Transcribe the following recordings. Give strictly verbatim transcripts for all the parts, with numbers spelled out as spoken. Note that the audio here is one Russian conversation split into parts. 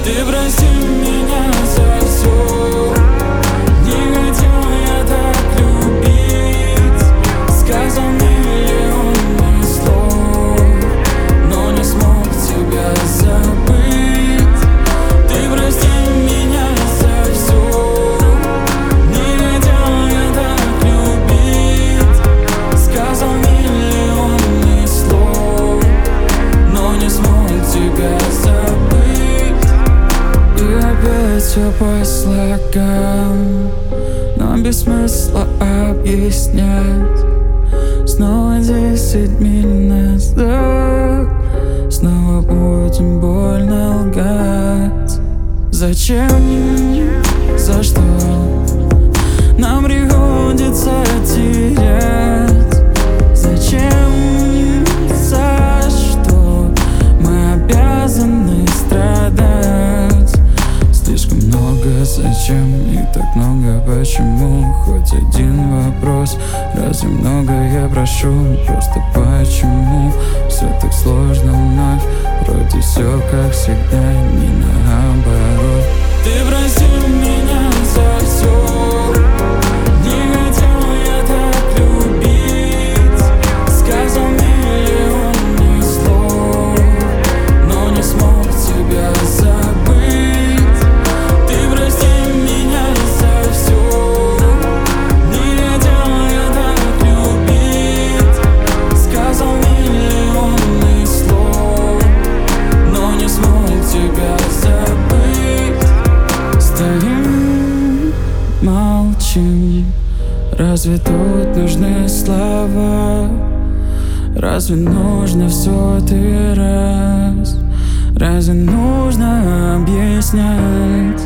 Ты прости меня за все. Не хотел я так любить. Сказал миллионы слов, но не смог тебя забыть. Ты прости меня за все. Не хотел я так любить. Сказал миллионы слов, но не смог тебя забыть. И опять все по слогам, но без смысла объяснять. Снова десять миль назад, снова будем больно лгать. Зачем? За что нам приходится терять? Зачем? За что мы обязаны страдать? Слишком много зачем и так много почему. Хоть один вопрос: разве много я прошу? Просто почему все так сложно вновь? Вроде все как всегда, не наоборот. Ты прости меня за все. Не хотел я так любить. Сказал миллионы слов, но не смог тебя забыть. Ты прости меня за все. Не хотел я так любить. Сказал миллионы слов, но не смог тебя забыть. Стоим, молчим. Разве тут нужны слова? Разве нужно в сотый раз? Разве нужно объяснять?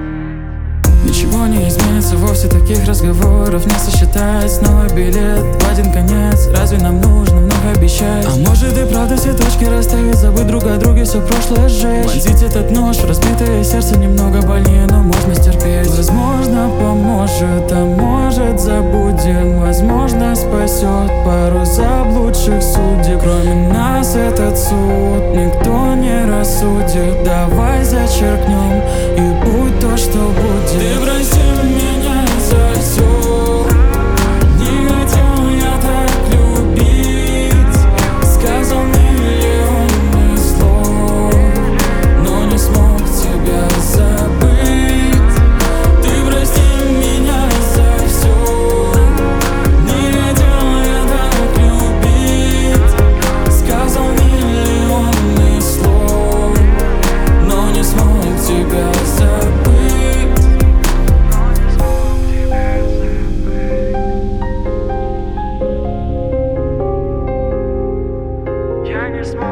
Ничего не изменится вовсе, таких разговоров не сосчитать. Снова билет в один конец. Разве нам нужно много обещать? А может и правда все точки расставить, забыть друг о друге, все прошлое сжечь. Вонзить этот нож в разбитое сердце немного больнее, но можно стерпеть. Возможно поможет, а может забудем. Возможно спасет пару заблудших судеб. Кроме нас этот суд никто не рассудит. Давай зачеркнем и будь то, что будет. Ты прости меня за все. Не хотел я так любить. Сказал миллионы слов, но не смог тебя забыть. Ты прости меня за все. Не хотел я так любить. Сказал миллионы слов, но не смог тебя забыть. Я не смог.